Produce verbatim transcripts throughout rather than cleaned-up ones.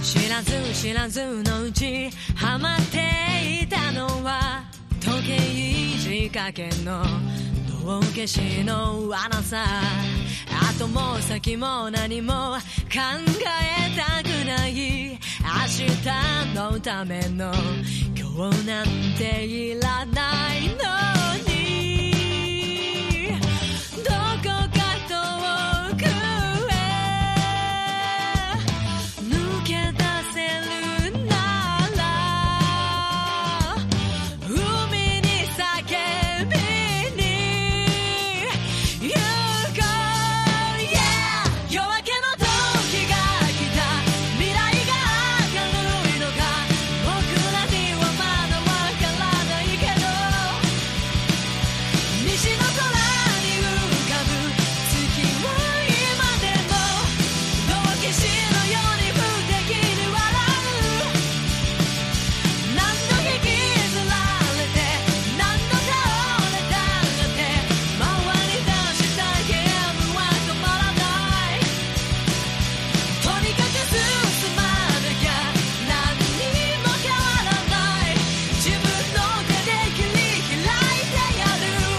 知らず知らずのうちハマっていたのは時計仕掛けの道化師の罠さ。後も先も何も考えたくない。明日のための今日なんていらないのに、どこか遠くへ抜け出せるなら海に叫びに行こう、yeah! 夜明けの時が来た、未来が明るいのか僕らにはまだわからないけど、西の空に浮かぶ月は今でも道化師のように不敵に笑う。何度引きずられて何度倒れたって回り出したゲームは止まらない。とにかく進まなきゃ何にも変わらない。自分の手で切り開いてや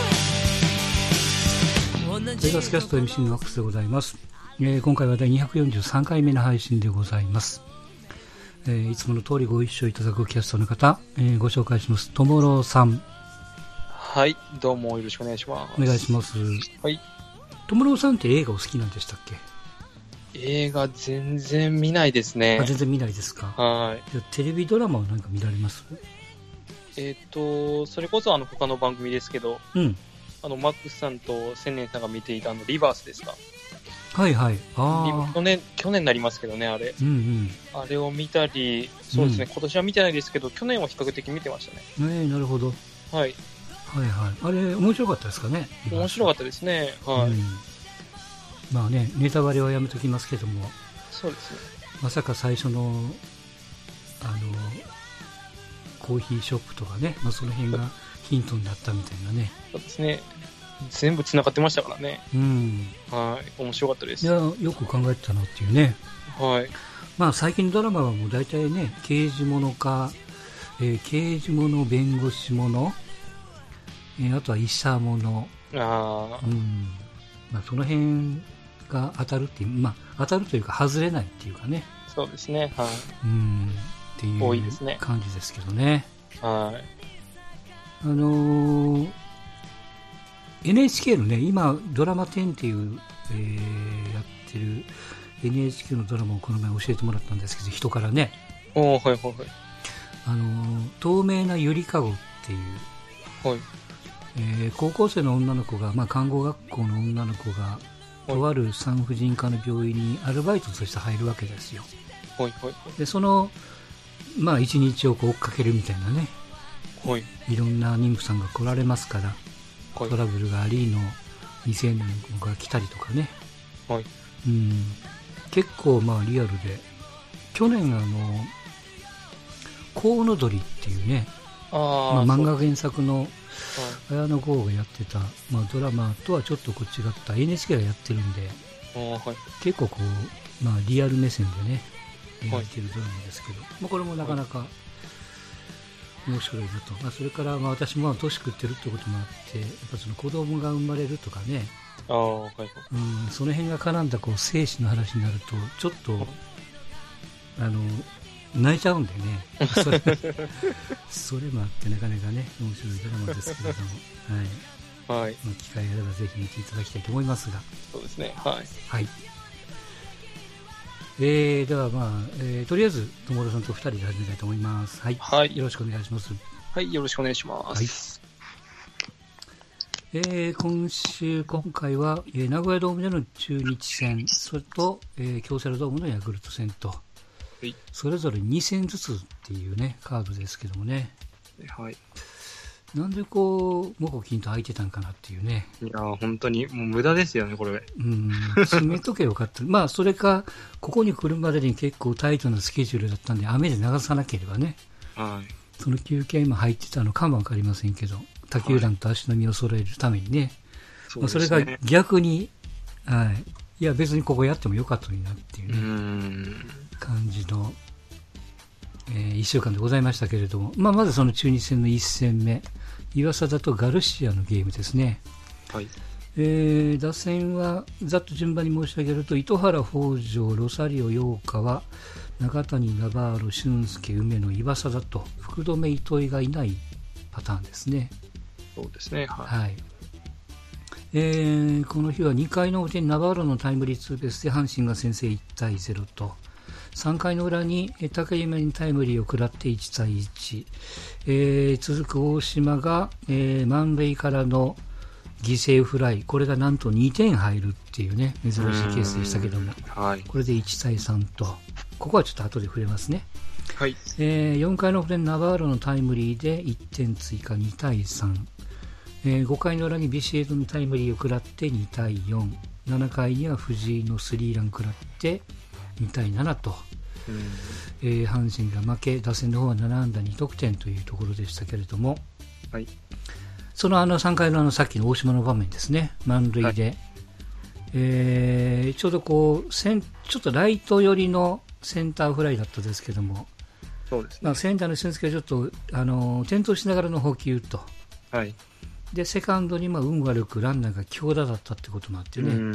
る。 レガスキャスト エムシー のワックスでございます。えー今回は第にひゃくよんじゅうさんかいめの配信でございます。えーいつもの通りご一緒いただくキャストの方、えーご紹介します。ともろさん、 はい、どうもよろしくお願いします。 お願いします。 はい。 ともろさんって映画お好きなんでしたっけ？ 映画全然見ないですねあ、。全然見ないですか？ はい。 じゃあテレビドラマは何か見られます？ えっ、と、それこそあの他の番組ですけど、 うん。 あの、マックスさんと千年さんが見ていたあの、リバースですか。 はいはい。 リああ。 去年、去年になりますけどね、あれ。 うんあれを見たり、そうですね、 うん今年は見てないですけど、去年は比較的見てましたね。 うん。ねえ、なるほど。 はい。 はいはい。あれ、面白かったですかね？かっ面白かったですね。はい。 うん。まあね、ネタバレはやめときますけども、 そうですね。 まさか最初の、あの、コーヒーショップとかね、まあ、その辺がヒントになったみたいなね。 そうですね。全部繋がってましたからね。 うん。 はい。面白かったです。 いや、よく考えてたなっていうね。 はい。 まあ最近のドラマはもう大体ね、刑事物か、えー刑事物、弁護士物、えーあとは医者物、 ああ、 うん。まあその辺が当たるっていう、まあ当たるというか外れないっていうかね。 そうですね。はい。 うん。っていう多いですね感じですけどね。 はい。 あのー エヌエイチケー のね、今、ドラマじゅうっていう、えーやってる エヌエイチケー のドラマをこの前教えてもらったんですけど、人からね、 おー、はいはいはい。 あのー透明なゆりかごっていう、 はい。 えー高校生の女の子が、まあ、看護学校の女の子が、とある産婦人科の病院にアルバイトとして入るわけですよ。 はいはいで、その、まあ、一日をこう追っかけるみたいなね、 はい。 いろんな妊婦さんが来られますから、 はい。 トラブルがありの未成年の子が来たりとかね、 はい。 うん、結構まあリアルで、去年あのコウノドリっていうね、 ああ、 まあ、漫そう画原作のはい。 綾野剛がやってた、まあ、ドラマとはちょっとこう違った エヌエイチケー がやってるんで、 あーはい。 結構こう、まあ、リアル目線でね描いてるドラマですけど、まあ、これもなかなか面白いなと、まあ、それからまあ私も年食ってるってこともあって、やっぱその子供が生まれるとかね、 ああ、はいはい。 うん、その辺が絡んだこう生死の話になるとちょっとあの泣いちゃうんでねそれそれもあってなかなかね面白いドラマですけれども、はい、 はい。 まあ、機会があればぜひ見ていただきたいと思いますが、 そうですね。はい。 はい、えー、ではまあ、えー、とりあえず友田さんとふたりで始めたいと思います。はい、 はい。 よろしくお願いします。 はい。よろしくお願いします。 えー今週、今回は、えー名古屋ドームでの中日戦、それと、えー京セラドームのヤクルト戦と、 はい。 それぞれに戦ずつっていうね、カードですけどもね、 はい。 なんでこう、モコキンと空いてたんかなっていうね、 いやー、本当に、もう無駄ですよね、これ。 うん、詰めとけよかった。まあ、それか、ここに来るまでに結構タイトなスケジュールだったんで、雨で流さなければね、 はい。 その休憩今入ってたのかもわかりませんけど、他球団と足並みを揃えるためにね、 そまあ、それが逆に、はい、いや別にここやってもよかったのになっていううーね、 ん。 感じのえー、いっしゅうかんでございましたけれども、まあ、まずその中日戦のいっ戦目、岩貞とガルシアのゲームですね。 はい。 えー、打線はざっと順番に申し上げると、糸原、北条、ロサリオ、陽川、中谷、ナバーロ、俊介、梅野、岩貞と福留、糸井がいないパターンですね。 そうですね。はい。 はい。えー、この日はにかいの表にナバーロのタイムリーツーベースで阪神が先制いちたいゼロと、さんかいの裏に高山にタイムリーを食らっていちたいいち、えー、続く大島が、えー、満塁からの犠牲フライ、これがなんとにてん入るっていうね、珍しいケースでしたけども、 はい、 これでいちたいさんと、ここはちょっと後で触れますね。 はい。 えー、よんかいの表にナバーロのタイムリーでいってん追加にたいさん、えー、ごかいの裏にビシエドのタイムリーを食らってにたいよん、ななかいには藤井のスリーラン食らってにたいななと、 うんえー、阪神が負け、打線の方はななあんだにとくてんというところでしたけれども、 はい、 そのあのさんかいのあのさっきの大島の場面ですね、満塁で、はい、えー、ちょうどこうセンちょっとライト寄りのセンターフライだったですけども、 そうですね、 まあ、センターの俊介がちょっとあの転倒しながらの捕球と、 はい、 でセカンドにまあ運悪くランナーが強打だったってこともあってね、 うん、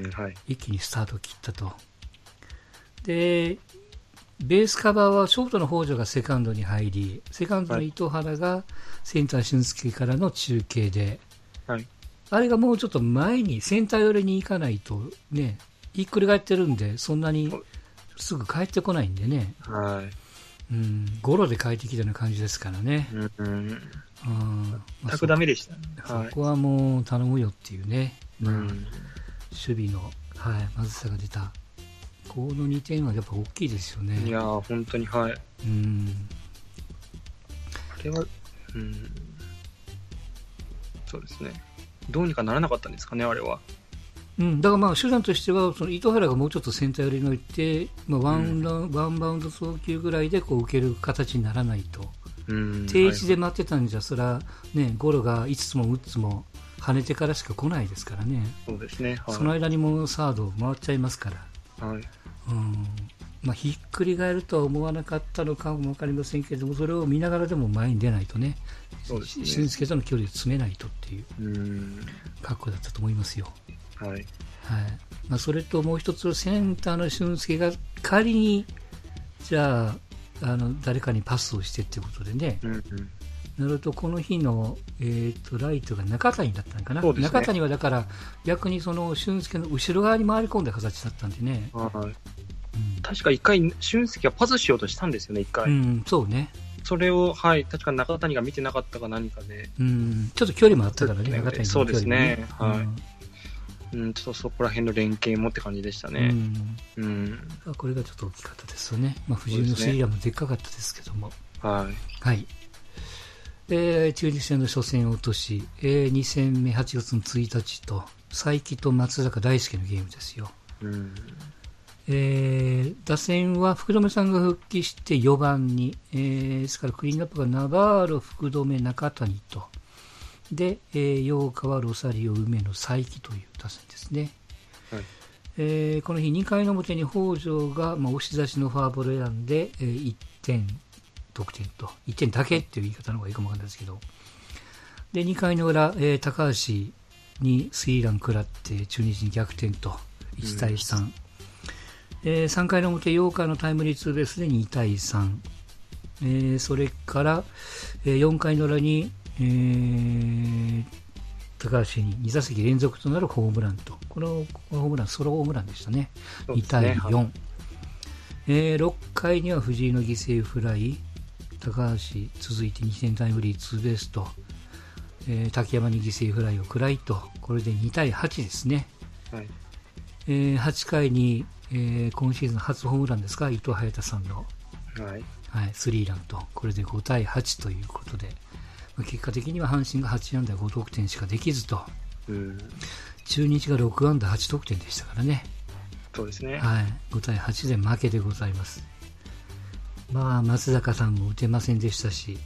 はい、 一気にスタートを切ったと。でベースカバーはショートの北条がセカンドに入り、セカンドの糸原がセンター俊介からの中継で、 はい、 あれがもうちょっと前にセンター寄りに行かないとね、ひっくり返ってるんでそんなにすぐ帰ってこないんでね、 はい、 うん、ゴロで帰ってきたような感じですからね、 うんうん、 ま全くダメでしたね、 そこはもう頼むよっていうね、 うん、 守備の、はい、まずさが出た。このにてんはやっぱ大きいですよね。 いやー本当に、はい、 うん、 あれは、うん、そうですね、どうにかならなかったんですかね、あれは。 うん、だからまあ手段としてはその糸原がもうちょっとセンター寄りに置いて、まあ、ワンラウン、うん、ワンバウンド送球ぐらいでこう受ける形にならないと、うん、定位置で待ってたんじゃ、はい、それは、ね、ゴロがいつつもうつも跳ねてからしか来ないですからね。 そうですね、はい、 その間にもうサード回っちゃいますから、 はい、 うんまあ、ひっくり返るとは思わなかったのかも分かりませんけれども、それを見ながらでも前に出ないとね、俊介との距離を詰めないとっていう格好だったと思いますよ。 はいはい、 まあ、それともう一つ、センターの俊介が仮にじゃあ、あの誰かにパスをしてってことでね、うんうん、なるとこの日の、えー、とライトが中谷だったのかな、ね、中谷はだから逆にその俊介の後ろ側に回り込んだ形だったんでね、はい、うん、 確か一回俊介はパスしようとしたんですよね、一回、うん、 そうね、 それを、はい、確か中谷が見てなかったか何かで、 うん、ちょっと距離もあったからね、中谷の距離もね、 そうですね、はい、うん、ちょっとそこら辺の連携もって感じでしたね、うんうん、 これがちょっと大きかったですよね、まあ、藤井のスリーランもでっかかったですけども、 はいはい、えー、中日戦の初戦を落とし、えー、に戦目はちがつのついたちと才木と松坂大輔のゲームですよ、うんえー、打線は福留さんが復帰してよばんに、えー、ですからクリーンナップがナバーロ、福留、中谷とで、えー、陽川、ロサリオ、梅野、才木という打線ですね、はいえー、この日にかいの表に北条が、まあ、押し出しのフォアボールを選んで、えー、いってん得点といってんだけっていう言い方の方がいいかもわかんないですけど、でにかいの裏、えー、高橋にスリーラン食らって中日に逆転といちたいさん、うんえー、さんかいの表陽川のタイムリーツーベースでにたいさん、えー、それから、えー、よんかいの裏に、えー、高橋にに打席連続となるホームランと、このホームランソロホームランでしたね、にたいよん、はいえー、ろっかいには藤井の犠牲フライ、高橋続いてにてんタイムリーツーベースと、えー、滝山に犠牲フライを食らいと、これでにたいはちですね、はいえー、はちかいに、えー、今シーズン初ホームランですか、伊藤隼太さんの、はいはい、スリーランと、これでごたいはちということで、まあ、結果的には阪神がはちあんだご得点しかできずと、うん中日がろくあんだはち得点でしたからね、 そうですね、 はい、ごたいはちで負けでございます。まあ、松坂さんも打てませんでしたし、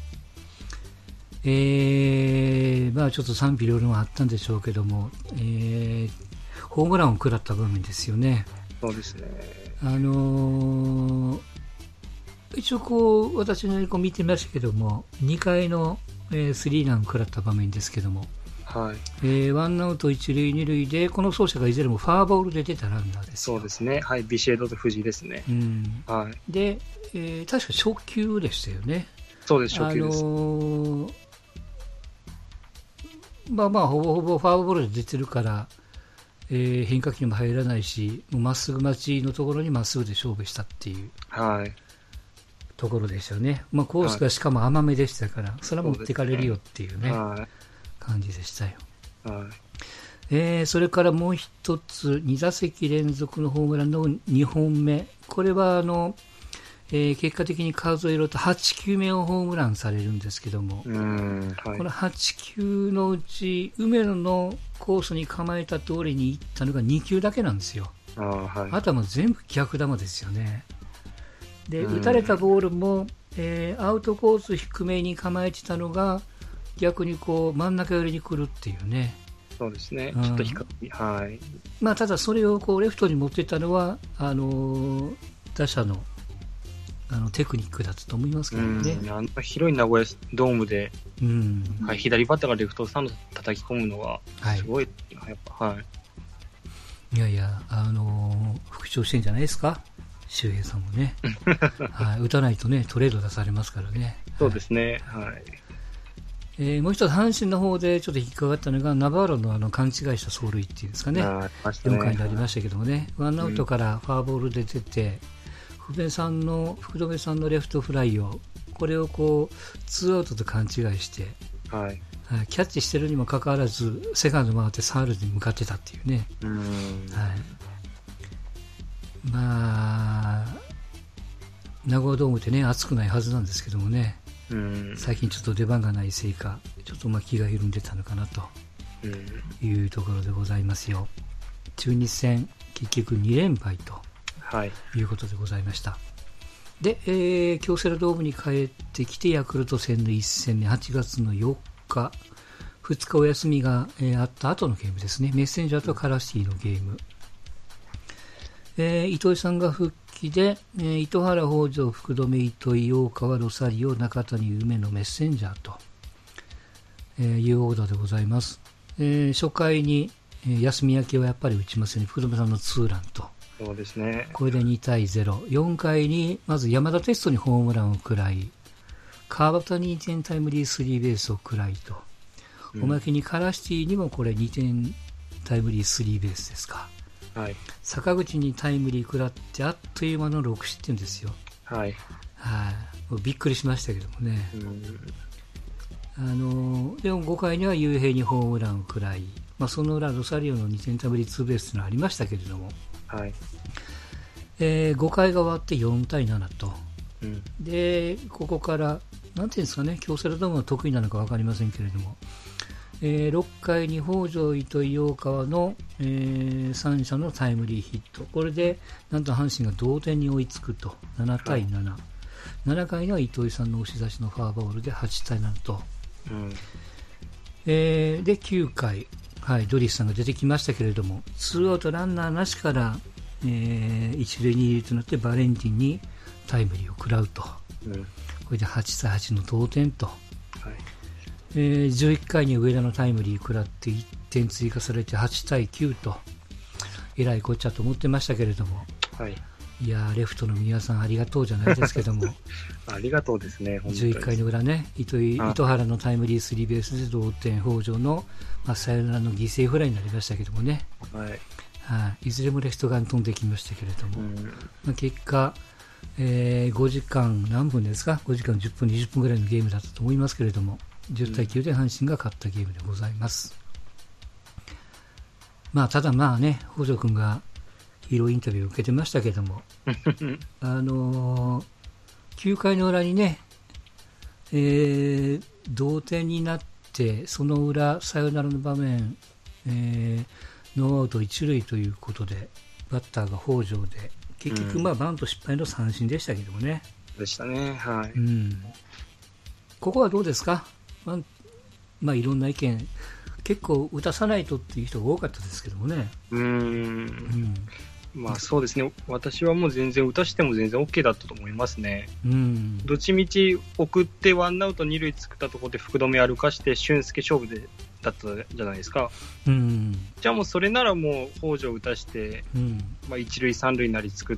えーまあ、ちょっと賛否両論はあったんでしょうけども、えー、ホームランを食らった場面ですよね。 そうですね、 あのー、 一応こう私のこう見てましたけども、にかいの、えー、スリーランを食らった場面ですけども、 はい、 えー、ワンアウト一塁二塁でこの走者がいずれもファーボールで出たランナーですよ。 そうですね、はい、ビシエドと藤井ですね、 うんはい、 で、えー、確か初球でしたよね。 そうです、初球です。 あのー、まあまあほぼほぼファーボールで出てるから、えー、変化球も入らないし、まっすぐ待ちのところにまっすぐで勝負したっていう、はい、ところでしたよね。まあ、コースがしかも甘めでしたから、はい、それは持ってかれるよっていうね、はい、感じでしたよ。はい、えー、それからもう一つ、に打席連続のホームランのにほんめ、これはあの、えー、結果的に数えるとはちきゅうめをホームランされるんですけども、うん、はい、このはち球のうち梅野のコースに構えた通りに行ったのがに球だけなんですよ。 あ,、はい、あとはもう全部逆球ですよね。で、打たれたボールも、えー、アウトコース低めに構えてたのが逆にこう真ん中寄りに来るっていうね。 そうですね、ちょっと低い、はい、 まあ、ただそれをこうレフトに持っていったのはあのー、打者のあのテクニックだったと思いますけどね。 うん、あの広い名古屋ドームで、うん、はい、左バッターがレフトスタンド叩き込むのはすごい、はい、やっぱ、はい、 いやいや、あのー、復調してんじゃないですか、周平さんもね、はい、打たないとねトレード出されますからね。 そうですね、はい、 えー、もう一つ阪神の方でちょっと引っかかったのがナバーロのあの勘違いした走塁っていうんですかね、ね、よんかいになりましたけどもね、ワンアウトからフォアボールで出て、福留さんの福留さんのレフトフライをこれをこうツーアウトと勘違いして、はい、キャッチしてるにもかかわらずセカンド回ってサードに向かってたっていうね。うん、はい、まあ名古屋ドームってね暑くないはずなんですけどもね、うん、最近ちょっと出番がないせいかちょっとまあ気が緩んでたのかなというところでございますよ。中日戦結局に連敗と、はい、いうことでございました。で、えー、京セラドームに帰ってきてヤクルト戦のいち戦目はちがつのよっかふつかお休みが、えー、あった後のゲームですね。メッセンジャーとカラシティのゲーム、えー、糸井さんが復帰で、えー、糸原北条福留糸井大川ロサリオ中谷梅のメッセンジャーと、えー、いうオーダーでございます。えー、初回に、えー、休み明けはやっぱり打ちますね。福留さんのツーランと、 そうですね、 これでにたいゼロ、よんかいにまず山田哲人にホームランを食らい、川端にてんタイムリースリーベースを食らいと、うん、おまけにカラシティにもこれにてんタイムリースリーベースですか、はい、坂口にタイムリー食らってあっという間のろくしってんですよ。はい、はい、もうびっくりしましたけどもね、うん、あのでもごかいには雄平にホームランを食らい、まあ、その裏ロサリオのにてんタイムリーツーベースというのがありましたけれども、はい、えー、ごかいが終わってよんたいななと、うん、でここからなんていうんですかね、京セラドームが得意なのか分かりませんけれども、えー、ろっかいに北条糸井大川の、えー、さん者のタイムリーヒット、これでなんと阪神が同点に追いつくとななたいなな、はい、ななかいには糸井さんの押し出しのフォアボールではちたいななと、うん、えー、できゅうかい、はい、ドリスさんが出てきましたけれども、ツーアウトランナーなしから、えー、一塁二塁となってバレンティンにタイムリーを食らうと、うん、これではちたいはちの同点と、はい、えー、じゅういっかいに上田のタイムリーを食らっていってん追加されてはちたいきゅうと、えらいこっちゃと思ってましたけれども、はい、いやレフトの宮さんありがとうじゃないですけどもありがとうですね、本当にじゅういっかいの裏ね、糸井糸原のタイムリースリーベースで同点、北条の、まあ、サヨナラの犠牲フライになりましたけどもね、はい、はあ、いずれもレフト側に飛んできましたけれども、うん、まあ、結果、えー、ごじかん何分ですか、ごじかんじゅっぷんにじゅっぷんぐらいのゲームだったと思いますけれども、じゅうたいきゅうで阪神が勝ったゲームでございます。まあ、ただまあね、北条君がヒーローインタビューを受けてましたけどもあのー、きゅうかいの裏にね、えー、同点になってその裏サヨナラの場面、えー、ノーアウト一塁ということでバッターが北条で結局まあバント失敗の三振でしたけどもね、 うん、でしたね、はい、 うん、ここはどうですか、まあ、まあいろんな意見結構打たさないとっていう人が多かったですけどもね、うーん、うん、 まあそうですね、私はもう全然打たしても全然 OK だったと思いますね。 うん、 どっちみち送ってワンアウト二塁作ったところで福留歩かして俊介勝負でだったじゃないですか。 うん、 じゃあもうそれならもう北条打たして、 うん、 まあ、一塁三塁なり作って、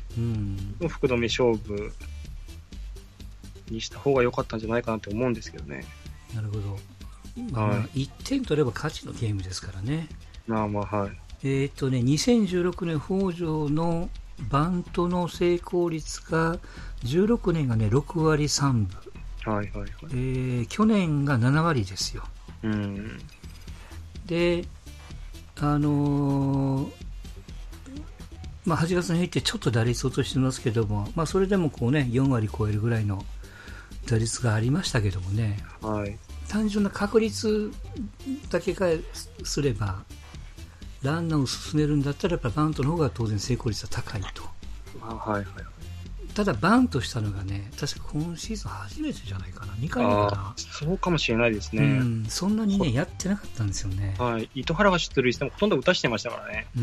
うん、 もう福留勝負にした方が良かったんじゃないかなと思うんですけどね。 なるほど。まあ、まあいってん取れば勝ちのゲームですからね。 まあまあはい。 えっとね、にせんじゅうろくねん北条のバントの成功率がじゅうろくねんがねろくわりさんぶ、 はいはいはい。 えー、去年がななわりですよ。 うん、 で、あのーまあ、はちがつに入ってちょっと打率落としてますけども、まあ、それでもこう、ね、よんわり超えるぐらいの打率がありましたけどもね、 はい、 単純な確率だけがすればランナーを進めるんだったらやっぱバントの方が当然成功率は高いと。 あ、はいはい、 ただバントしたのがね、確か今シーズン初めてじゃないかな、にかいめかな。 そうかもしれないですね、 うん、そんなにねやってなかったんですよね。 はい、糸原が出塁してもほとんど打たしてましたからね。 うん、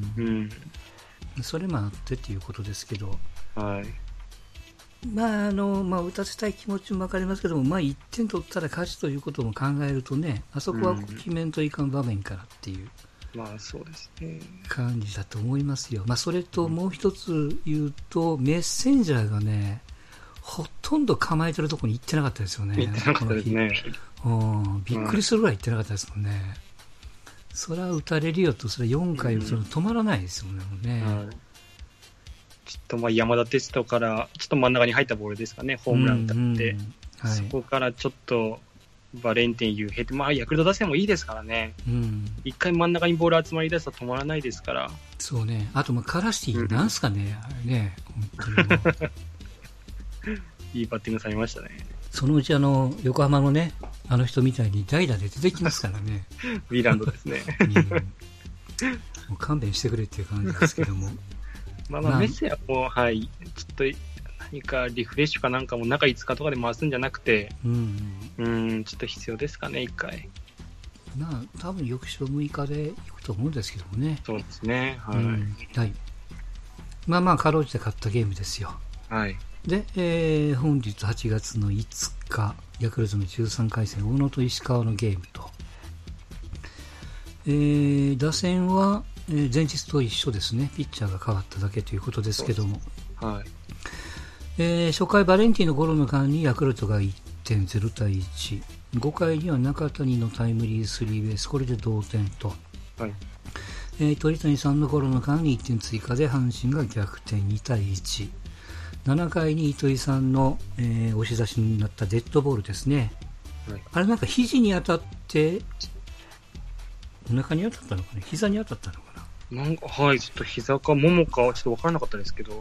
うん、 それもあってっていうことですけど、 はい、 まああのまあ、打たせたい気持ちも分かりますけども、まあ、いってん取ったら勝ちということも考えるとね、あそこは決めんといかん場面からっていう、 うん、まあそうですね、 感じだと思いますよ。まあ、それともう一つ言うと、メッセンジャーがねほとんど構えてるところに行ってなかったですよね。 行ってなかったですね。 うん、びっくりするぐらい行ってなかったですもんね。うん、それは打たれるよと、それはよんかい打つの止まらないですよね。うん、ね、はい、 ちょっとまあ山田哲人からちょっと真ん中に入ったボールですかね、ホームラン打って、うんうん、はい、そこからちょっとバレンティン、ユーヘイって、まあ、ヤクルト打線もいいですからね、うん、一回真ん中にボール集まり出すと止まらないですから。 そうね、あとまあカラシティ、なんすかね、あれね、本当にいいバッティングされましたね。 そのうちあの横浜のね、あの人みたいに代打で出てきますからね。 ウィーランドですね。 うん、もう勘弁してくれっていう感じですけども。 まあまあ、メッセはもう、はい、ちょっと何かリフレッシュかなんかも中いつかとかで回すんじゃなくて、うん、うん、ちょっと必要ですかね、いっかい。 まあ、多分翌週むいかでいくと思うんですけどもね。 そうですね、はい。 うん、はい、まあまあ、かろうじて勝ったゲームですよ。 はい。 で、えー、本日はちがつのいつか、ヤクルトのじゅうさんかい戦、大野と石川のゲームと、えー、打線は、えー、前日と一緒ですね。ピッチャーが変わっただけということですけども、 はい、 えー、初回バレンティンのゴロの間にヤクルトがいってんゼロたいいち、ごかいには中谷のタイムリースリーベース、これで同点と、はい、えー、鳥谷さんのゴロの間にいってん追加で阪神が逆転にたいいち、ななかいに糸井さんの、えー、押し出しになったデッドボールですね、はい、あれなんか肘に当たってお腹に当たったのかな、膝に当たったのかな、 なんか、はい、ちょっと膝かももかちょっと分からなかったですけど、うん、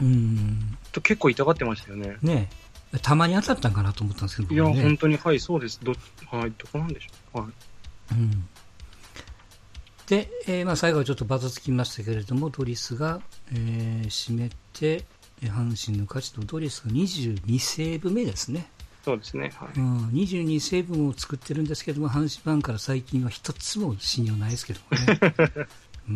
と結構痛がってましたよね。 ねえ、たまに当たったんかなと思ったんですけど、 ね、いや、本当に、はい、そうです。ど、はい、どこなんでしょう。はい。うん。 で、えー、まあ、最後はちょっとバタつきましたけれども、ドリスが、えー、締めて、阪神の勝ちと、ドリスがにじゅうにセーブ目ですね。 そうですね。はい。 うん、にじゅうにセーブを作ってるんですけども、阪神ファンから最近は一つも信用ないですけどもね。うん、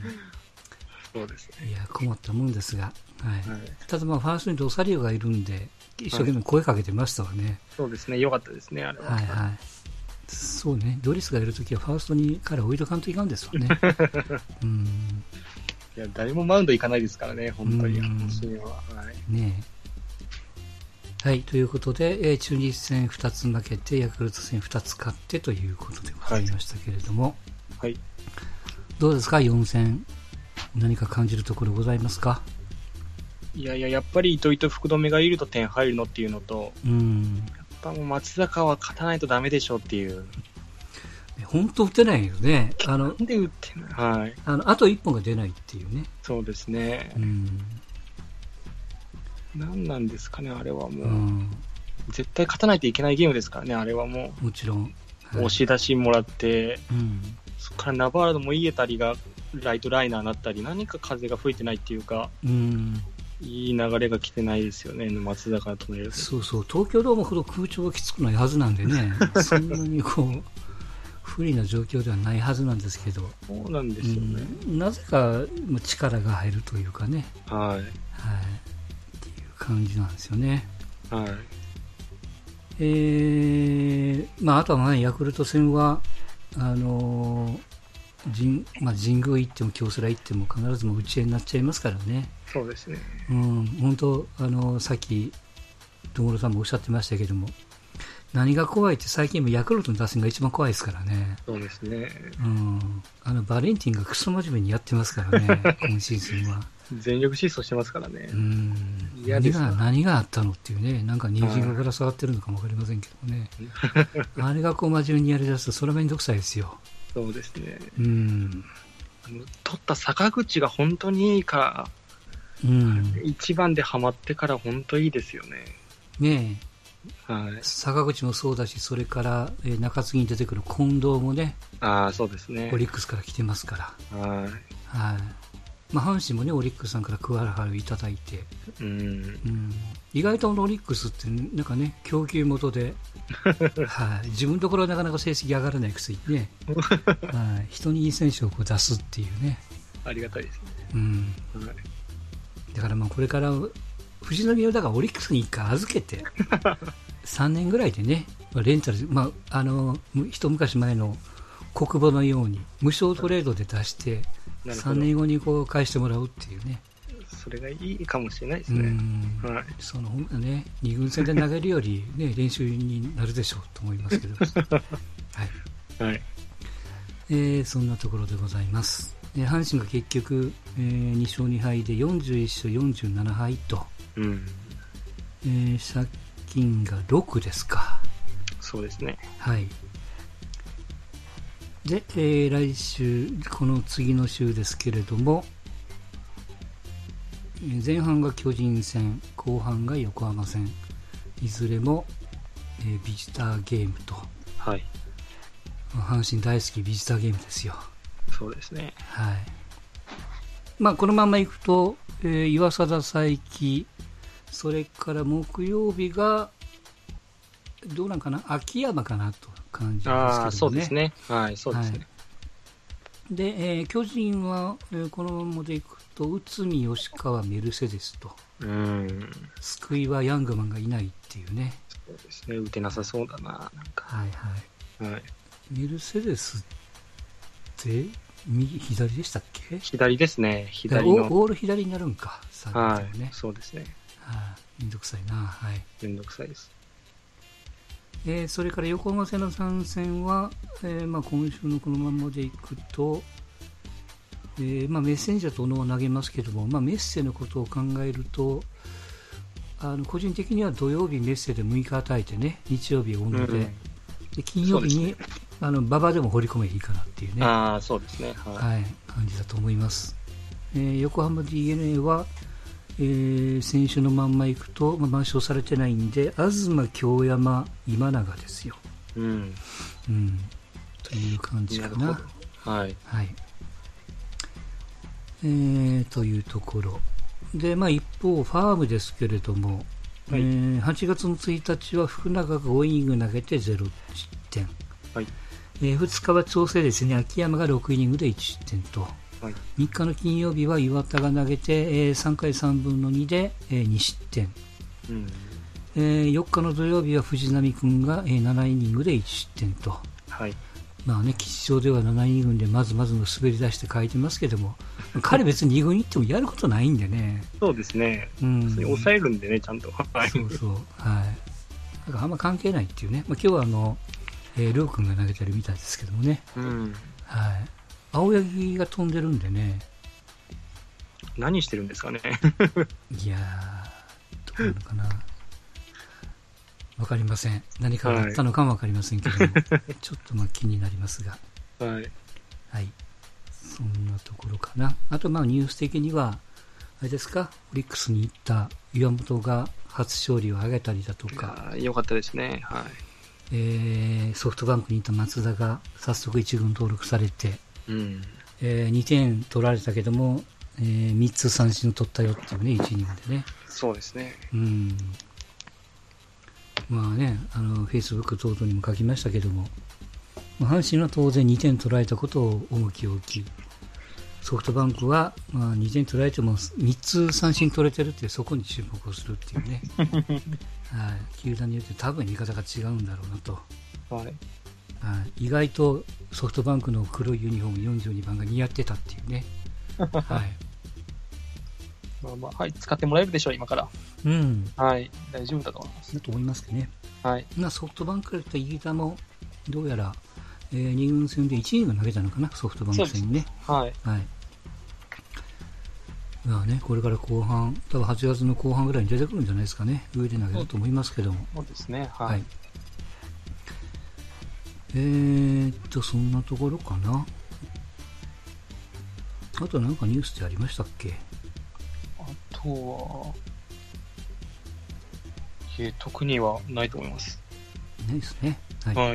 そうですね。 いや、困ったもんですが、はいはい、ただまあファーストにロサリオがいるんで一生懸命声かけてましたわね、はい、 そうですね、良かったですね、あれは。 はいはい、そうね、ドリスがいるときはファーストに彼置いとかんといかんですわね。うん、 いや、誰もマウンド行かないですからね、本当に。阪神は、はい、 ねえ、はい、ということで、えー、中日戦ふたつ負けてヤクルト戦ふたつ勝ってということでございましたけれども、はい、はい、どうですか、よん戦何か感じるところございますか？ いやいや、やっぱり糸井と福留がいると点入るのっていうのと、うん、やっぱもう松坂は勝たないとダメでしょっていう。 本当打てないよね。あの、 なんで打ってない、はい、 あのあといっぽんが出ないっていうね。 そうですね。うん、何なんですかね、あれはもう、うん、絶対勝たないといけないゲームですからね、あれはもう。 もちろん。 はい、押し出しもらって、うん、そこからナバードもイエタリがライトライナーになったり、何か風が吹いてないっていうか、うん、いい流れが来てないですよね、松坂と止めると。そうそう、東京ドームほど空調がきつくないはずなんでね、そんなにこう不利な状況ではないはずなんですけど、 そうなんですよね。 うん、なぜか力が入るというかね、 はい。はい。 っていう感じなんですよね。 はい。 えー、まあ、あとはね、ヤクルト戦は、あのー、神、まあ、神宮行っても京セラ行っても必ずも打ち合いになっちゃいますからね。 そうですね。 うん、本当、あのー、さっき、ともろさんもおっしゃってましたけども、何が怖いって最近もヤクルトの打線が一番怖いですからね。 そうですね。 うん。あの、バレンティンがクソ真面目にやってますからね、今シーズンは。 全力疾走してますからね。 うん。何が、何があったのっていうね、なんか虹がぶら下がってるのかもわかりませんけどね。あれがこう真面目にやりだすと、それはめんどくさいですよ。 そうですね。 うん。 あの取った坂口が本当にいいから、うん。一番でハマってから本当いいですよね。 ねえ。 はい、 坂口もそうだし、それから、えー、中継ぎに出てくる近藤もね、 あ、そうですね、 オリックスから来てますから、 はい、 はい、まあ、阪神もね、オリックスさんから桑原をいただいて、うん、うん、意外とオリックスって、なんかね、供給元で、はい、自分のところはなかなか成績上がらないくせにね、はい、人にいい選手をこう出すっていうね、 ありがたいですね、 うん、はい、だからまあこれから藤浪をだからオリックスに一回預けてさんねんぐらいでねレンタル、まあ、あの一昔前の国母のように無償トレードで出してさんねんごにこう返してもらうっていうね、 それがいいかもしれないですね、はい、 その方がねに軍戦で投げるより、ね、練習になるでしょうと思いますけどはい、はい、えー、そんなところでございます。阪神が結局、えー、に勝に敗でよんじゅういっ勝よんじゅうなな敗と、うん、えー、借金がろくですか。 そうですね。 はい。で、えー、来週この次の週ですけれども、前半が巨人戦、後半が横浜戦、いずれも、えー、ビジターゲームと、はい、阪神大好きビジターゲームですよ。 そうですね。 はい。まあこのままいくと、えー、岩貞佐伯、それから木曜日がどうなんかな、秋山かなと感じですけどね。ああ、 そうですね。はい、そうですね。はい、 で、えー、巨人は、えー、このままでいくと内海、吉川、メルセデスと、うん、救いはヤングマンがいないっていうね。 そうですね。打てなさそうだな、なんか。 はいはい。はい、メルセデスって右左でしたっけ？ 左ですね。左のオール左になるんか。 はい、ね、そうですね。 はあ、めんどくさいな。はい。 めんどくさいです。 えー、それから横浜戦の参戦は、えーまあ、今週のこのままでいくと、えーまあ、メッセンジャーとのを投げますけども、まあ、メッセのことを考えると、あの個人的には土曜日メッセでむいか与えてね、日曜日オンで、うん、で金曜日に、あの馬場でも掘り込めばいいかなっていうね、 ああ、そうですね、はいはい、感じだと思います。えー、横浜 ディーエヌエー は、えー、先週のまんまいくと、まあ、抹消されてないんで、東、京山、今永ですよ、うんうん、という感じかな。 はい、 はい、えー、というところで、まあ、一方ファームですけれども、はい、えー、はちがつのついたちは福永がごイニング投げてゼロ失点、はい、えー、ふつかは調整ですね、秋山がろくイニングでいち失点と、はい、みっかの金曜日は岩田が投げて、えー、さんかいさんぶんのにで、えー、に失点、うん、えー、よっかの土曜日は藤浪君が、えー、ななイニングでいち失点と、はい、まあね、吉祥ではななイニングでまずまずの滑り出して書いてますけども彼別にに軍に行ってもやることないんでね。 そうですね、うん、抑えるんでね、ちゃんとそうそう、はい、だからあんま関係ないっていうね、まあ、今日はあの、えー、ルー君が投げてるみたいですけどもね、うん、はい、青柳が飛んでるんでね。 何してるんですかねいやー、どうなのかなわかりません。何かがあったのかもわかりませんけども、はい、ちょっとまあ気になりますが、はい、はい、そんなところかな。あとまあニュース的にはあれですか、オリックスに行った岩本が初勝利を挙げたりだとか、 良かったですね、はい、 えー、ソフトバンクに行った松田が早速一軍登録されて、うん、えー、にてん取られたけども、えー、みっつ三振を取ったよっていうね、いちイニングでね。 そうですね、 うん、まあね、あのフェイスブック等々にも書きましたけども、 まあ、阪神は当然にてん取られたことを重きを置き、ソフトバンクは、まあ、にてん取られてもみっつ三振取れてるっていう、そこに注目をするっていうね、はい、球団によって多分言い方が違うんだろうなと、 はいはい、意外とソフトバンクの黒いユニフォームよんじゅうにばんが似合ってたっていうね、はい、 まあまあ、はい、使ってもらえるでしょう、今から。 うん、 はい、大丈夫だと思います。 だと思いますけどね。 はい。 まあ、ソフトバンクと飯田もどうやら、えー、に軍戦でいちイニング投げたのかな、ソフトバンク戦にね。 はい。 はい。まあね、これから後半、多分はちがつの後半ぐらいに出てくるんじゃないですかね、上で投げると思いますけども。 そうですね、はい。はい、 えーっと、そんなところかな。あとなんかニュースってありましたっけ？ あとは、いえ、特にはないと思います。 ないですね。はい。 はい、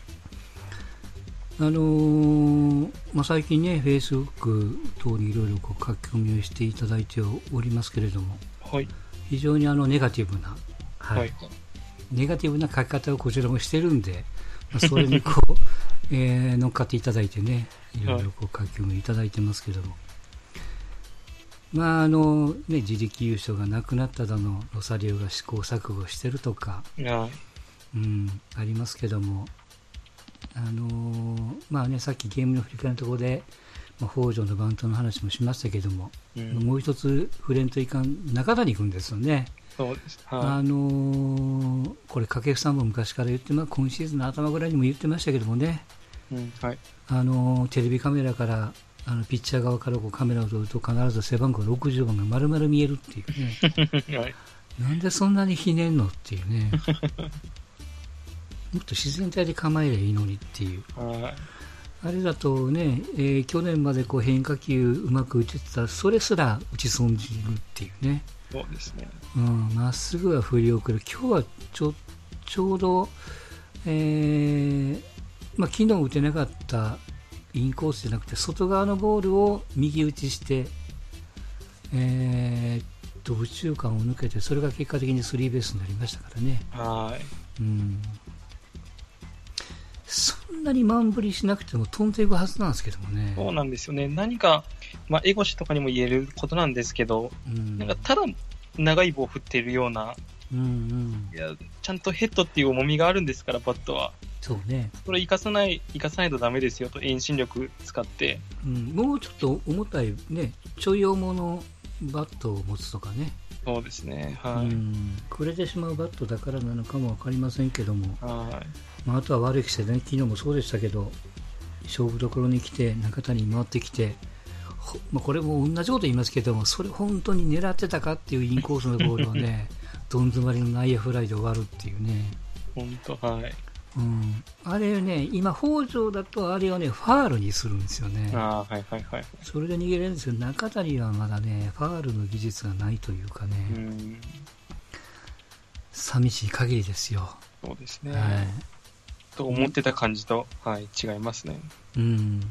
あのーまあ、最近ね、フェイスブック等にいろいろ書き込みをしていただいておりますけれども、 はい、 非常にあのネガティブな、はいはい、ネガティブな書き方をこちらもしてるんで、まあ、それにこう、えー、乗っかっていただいてね、いろいろこう書き込みいただいてますけども、まああのね、自力優勝がなくなっただの、ロサリオが試行錯誤してるとか、 はい、 うん、ありますけども、あのーまあね、さっきゲームの振り返りのところで、まあ、北条のバントの話もしましたけども、うん、もう一つ触れんといかん中谷君ですよね。 そうです、はい、 あのー、これ掛布さんも昔から言って、まあ、今シーズンの頭ぐらいにも言ってましたけどもね、うんはい、あのー、テレビカメラからあのピッチャー側からこうカメラを撮ると必ず背番号ろくじゅうばんが丸々見えるっていうね、はい、なんでそんなにひねんのっていうねもっと自然体で構えればいいのにっていう、はい、あれだとね、えー、去年までこう変化球うまく打ててたそれすら打ち損じるっていうね。 そうですね。 うん、まっすぐは振り遅れる。今日はちょ、ちょうど、えーまあ、昨日打てなかったインコースじゃなくて外側のボールを右打ちして、えー、と右中間を抜けてそれが結果的にスリーベースになりましたからね。 はい、 うん、そんなに満振りしなくても飛んでいくはずなんですけどもね。 そうなんですよね。何か、まあ、エゴシとかにも言えることなんですけど、うん、なんかただ長い棒を振っているような、うんうん、いやちゃんとヘッドっていう重みがあるんですからバットは。 そうね。 それ生かさない生かさないとダメですよと、遠心力使って、 うん、もうちょっと重たいね、ちょい重のバットを持つとかね。 そうですね、はい、うん、 くれてしまうバットだからなのかも分かりませんけども、 はい、 まあ、あとは悪い癖でね、昨日もそうでしたけど勝負どころに来て中谷に回ってきて、まあ、これも同じこと言いますけども、それ本当に狙ってたかっていうインコースのボールをねどん詰まりの内野フライで終わるっていうね。 本当、はい、 うん、あれね、今北条だとあれをねファールにするんですよね。 あ、はいはいはい、 それで逃げれるんですけど、中谷はまだねファールの技術がないというかね、うん、寂しい限りですよ。 そうですね、はい、と思ってた感じと、はい、違いますね。 うん、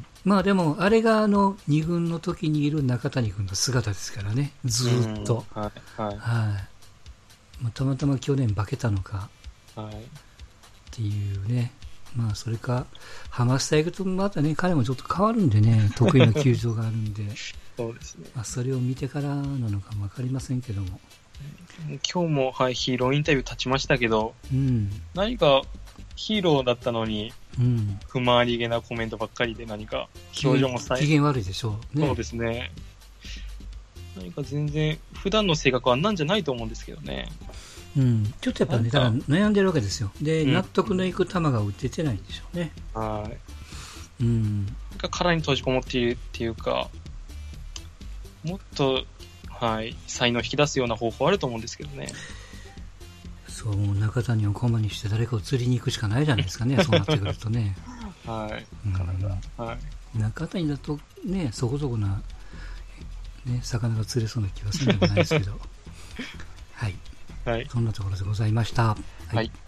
まあでもあれがあのに軍の時にいる中谷君の姿ですからね、ずーっと、うん、はいはい、はい、まあ、たまたま去年化けたのか、はい、っていうね。まあそれかハマスタ行くとまたね彼もちょっと変わるんでね、得意な球場があるんでそうですね、 まあ、それを見てからなのかも分かりませんけども、 今日も、はい、ヒーローインタビュー立ちましたけど、うん、何かヒーローだったのに、うん、不回りげなコメントばっかりで、何か表情もさえ機嫌悪いでしょうね。 そうですね。何か全然普段の性格はなんじゃないと思うんですけどね。 うん、ちょっとやっぱね、だから悩んでるわけですよ。で、うん、納得のいく球が打ててないんでしょうね。はい。うん。 なんか殻に閉じこもっているっていうか、もっと、はい、才能を引き出すような方法あると思うんですけどね。 そう、中谷を駒にして誰かを釣りに行くしかないじゃないですかね、そうなってくるとね。 はい。 うん、はい。中谷だとね、そこそこな、ね、魚が釣れそうな気がするんでもないですけど。はい。はい、そんなところでございました。はい。はい。